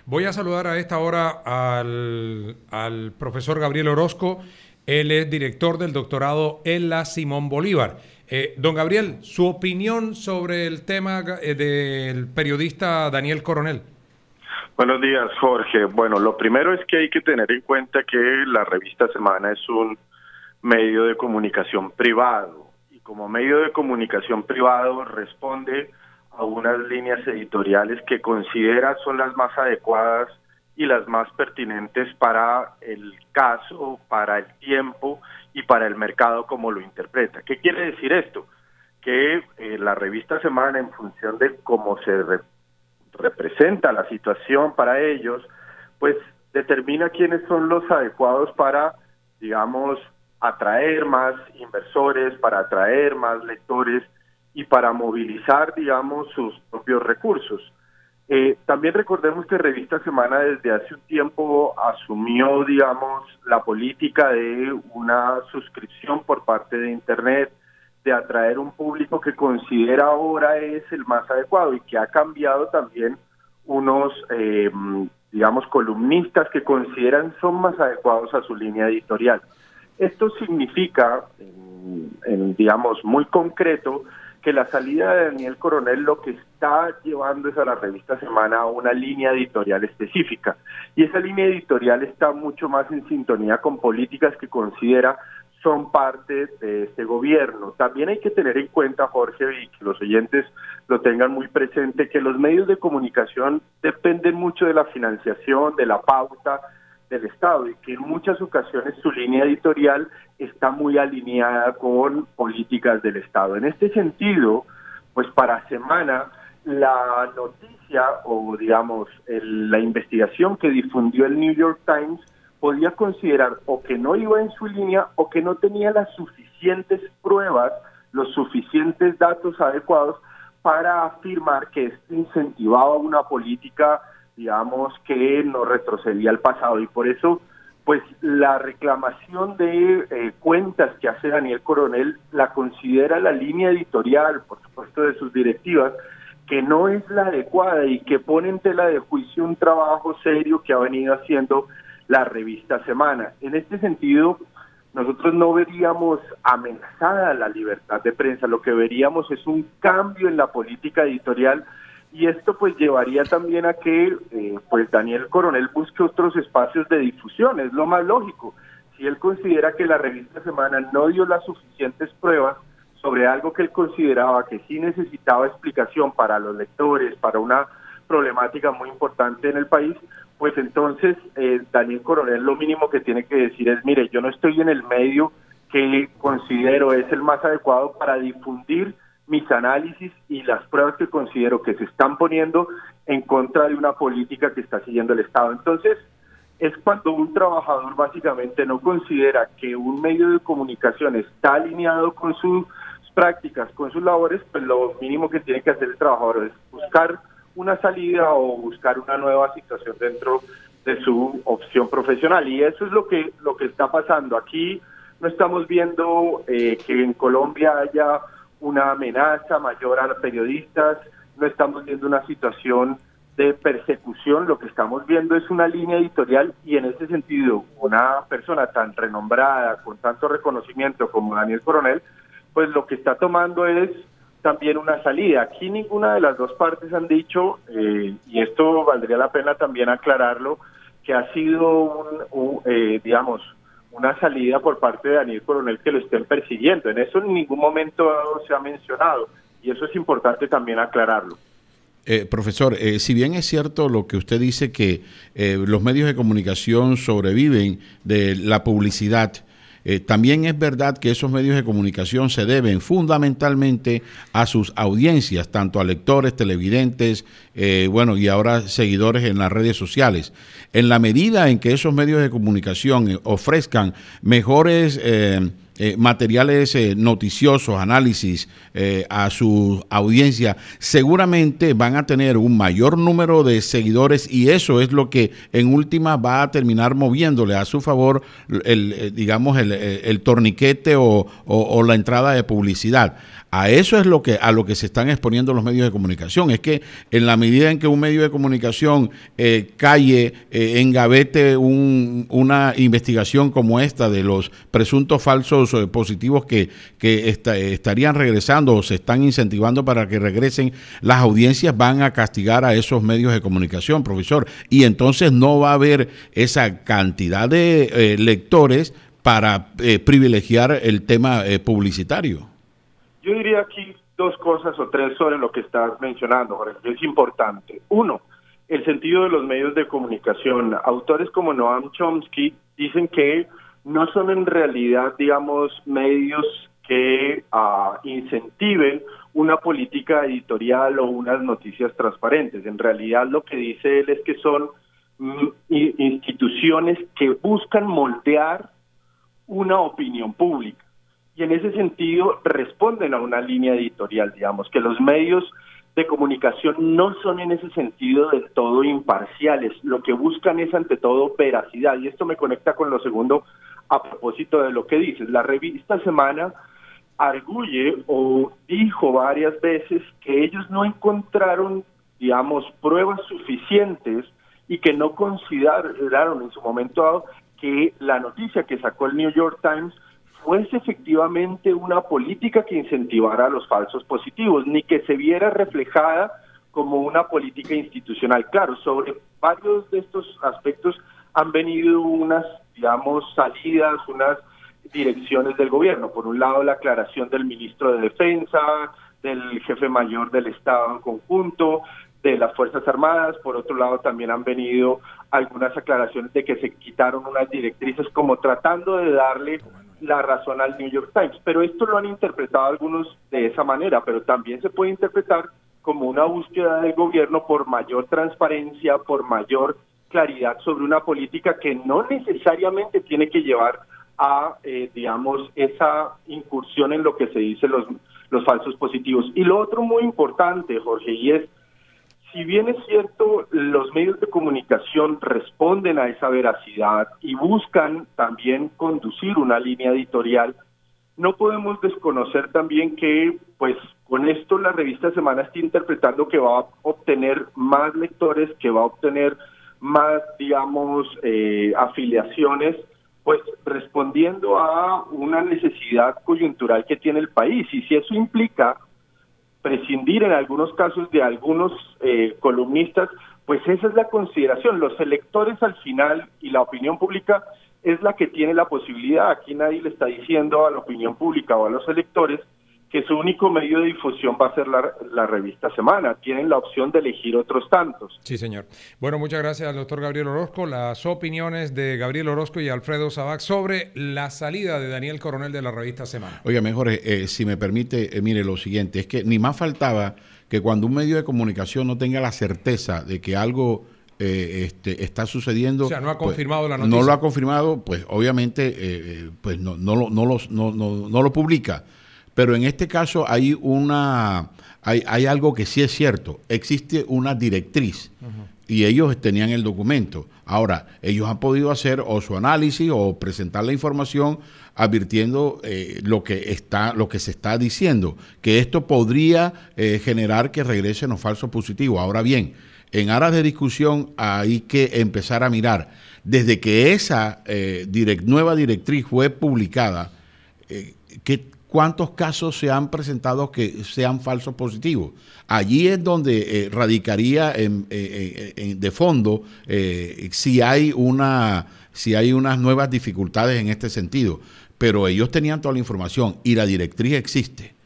Voy a saludar a esta hora al profesor Gabriel Orozco. Él es director del doctorado en la Simón Bolívar. Don Gabriel, su opinión sobre el tema del periodista Daniel Coronel. Buenos días, Jorge. Bueno, lo primero es que hay que tener en cuenta que la revista Semana es un medio de comunicación privado y como medio de comunicación privado responde a unas líneas editoriales que considera son las más adecuadas y las más pertinentes para el caso, para el tiempo y para el mercado como lo interpreta. ¿Qué quiere decir esto? Que la revista Semana, en función de cómo se representa la situación para ellos, pues determina quiénes son los adecuados para, digamos, atraer más inversores, para atraer más lectores y para movilizar, digamos, sus propios recursos. También recordemos que Revista Semana desde hace un tiempo asumió, digamos, la política de una suscripción por parte de Internet, de atraer un público que considera ahora es el más adecuado y que ha cambiado también unos, digamos, columnistas que consideran son más adecuados a su línea editorial. Esto significa, digamos, muy concreto, que la salida de Daniel Coronel lo que está llevando es a la revista Semana a una línea editorial específica. Y esa línea editorial está mucho más en sintonía con políticas que considera son parte de este gobierno. También hay que tener en cuenta, Jorge, y que los oyentes lo tengan muy presente, que los medios de comunicación dependen mucho de la financiación, de la pauta del Estado, y que en muchas ocasiones su línea editorial está muy alineada con políticas del Estado. En este sentido, pues para Semana, la noticia o digamos la investigación que difundió el New York Times podía considerar o que no iba en su línea o que no tenía las suficientes pruebas, los suficientes datos adecuados para afirmar que esto incentivaba una política, digamos, que no retrocedía al pasado. Y por eso, pues la reclamación de cuentas que hace Daniel Coronel la considera la línea editorial, por supuesto, de sus directivas, que no es la adecuada y que pone en tela de juicio un trabajo serio que ha venido haciendo la revista Semana. En este sentido, nosotros no veríamos amenazada la libertad de prensa, lo que veríamos es un cambio en la política editorial y esto pues llevaría también a que pues Daniel Coronel busque otros espacios de difusión, es lo más lógico. Si él considera que la revista Semana no dio las suficientes pruebas sobre algo que él consideraba que sí necesitaba explicación para los lectores, para una problemática muy importante en el país, pues entonces Daniel Coronel lo mínimo que tiene que decir es, mire, yo no estoy en el medio que considero es el más adecuado para difundir mis análisis y las pruebas que considero que se están poniendo en contra de una política que está siguiendo el Estado. Entonces, es cuando un trabajador básicamente no considera que un medio de comunicación está alineado con sus prácticas, con sus labores, pues lo mínimo que tiene que hacer el trabajador es buscar una salida o buscar una nueva situación dentro de su opción profesional. Y eso es lo que está pasando. Aquí no estamos viendo que en Colombia haya una amenaza mayor a los periodistas, no estamos viendo una situación de persecución, lo que estamos viendo es una línea editorial y en ese sentido una persona tan renombrada, con tanto reconocimiento como Daniel Coronel, pues lo que está tomando es también una salida. Aquí ninguna de las dos partes han dicho, y esto valdría la pena también aclararlo, que ha sido digamos, una salida por parte de Daniel Coronel que lo estén persiguiendo. En eso en ningún momento se ha mencionado, y eso es importante también aclararlo. Profesor, si bien es cierto lo que usted dice que los medios de comunicación sobreviven de la publicidad, también es verdad que esos medios de comunicación se deben fundamentalmente a sus audiencias, tanto a lectores, televidentes, y ahora seguidores en las redes sociales. En la medida en que esos medios de comunicación ofrezcan mejores materiales noticiosos, análisis a su audiencia, seguramente van a tener un mayor número de seguidores y eso es lo que en última va a terminar moviéndole a su favor el torniquete o la entrada de publicidad. A eso es a lo que se están exponiendo los medios de comunicación. Es que en la medida en que un medio de comunicación engavete una investigación como esta de los presuntos falsos positivos que estarían regresando o se están incentivando para que regresen, las audiencias van a castigar a esos medios de comunicación, profesor. Y entonces no va a haber esa cantidad de lectores para privilegiar el tema publicitario. Yo diría aquí dos cosas o tres sobre lo que estás mencionando, Jorge, que es importante. Uno, el sentido de los medios de comunicación. Autores como Noam Chomsky dicen que no son en realidad, digamos, medios que incentiven una política editorial o unas noticias transparentes. En realidad lo que dice él es que son instituciones que buscan moldear una opinión pública. Y en ese sentido responden a una línea editorial, digamos, que los medios de comunicación no son en ese sentido del todo imparciales. Lo que buscan es ante todo veracidad. Y esto me conecta con lo segundo a propósito de lo que dices. La revista Semana arguye o dijo varias veces que ellos no encontraron, digamos, pruebas suficientes y que no consideraron en su momento dado que la noticia que sacó el New York Times fuese efectivamente una política que incentivara a los falsos positivos, ni que se viera reflejada como una política institucional. Claro, sobre varios de estos aspectos han venido unas, digamos, salidas, unas direcciones del gobierno. Por un lado, la aclaración del ministro de Defensa, del jefe mayor del Estado en conjunto, de las Fuerzas Armadas. Por otro lado, también han venido algunas aclaraciones de que se quitaron unas directrices como tratando de darle la razón al New York Times, pero esto lo han interpretado algunos de esa manera, pero también se puede interpretar como una búsqueda del gobierno por mayor transparencia, por mayor claridad sobre una política que no necesariamente tiene que llevar a, digamos, esa incursión en lo que se dice los falsos positivos. Y lo otro muy importante, Jorge, y es, si bien es cierto, los medios de comunicación responden a esa veracidad y buscan también conducir una línea editorial, no podemos desconocer también que, pues, con esto la revista Semana está interpretando que va a obtener más lectores, que va a obtener más, digamos, afiliaciones, pues respondiendo a una necesidad coyuntural que tiene el país. Y si eso implica prescindir en algunos casos de algunos columnistas, pues esa es la consideración. Los electores al final y la opinión pública es la que tiene la posibilidad. Aquí nadie le está diciendo a la opinión pública o a los electores que su único medio de difusión va a ser la revista Semana. Tienen la opción de elegir otros tantos. Sí, señor. Bueno, muchas gracias al doctor Gabriel Orozco. Las opiniones de Gabriel Orozco y Alfredo Sabac sobre la salida de Daniel Coronel de la revista Semana. Oiga, mejor, si me permite, mire lo siguiente, es que ni más faltaba que cuando un medio de comunicación no tenga la certeza de que algo está sucediendo. O sea, no ha confirmado la noticia. No lo ha confirmado, pues obviamente pues no lo publica. Pero en este caso hay algo que sí es cierto. Existe una directriz y ellos tenían el documento. Ahora, ellos han podido hacer o su análisis o presentar la información advirtiendo lo que se está diciendo, que esto podría generar que regresen los falsos positivos. Ahora bien, en aras de discusión hay que empezar a mirar. Desde que esa nueva directriz fue publicada, ¿cuántos casos se han presentado que sean falsos positivos? Allí es donde radicaría de fondo si hay unas nuevas dificultades en este sentido. Pero ellos tenían toda la información y la directriz existe.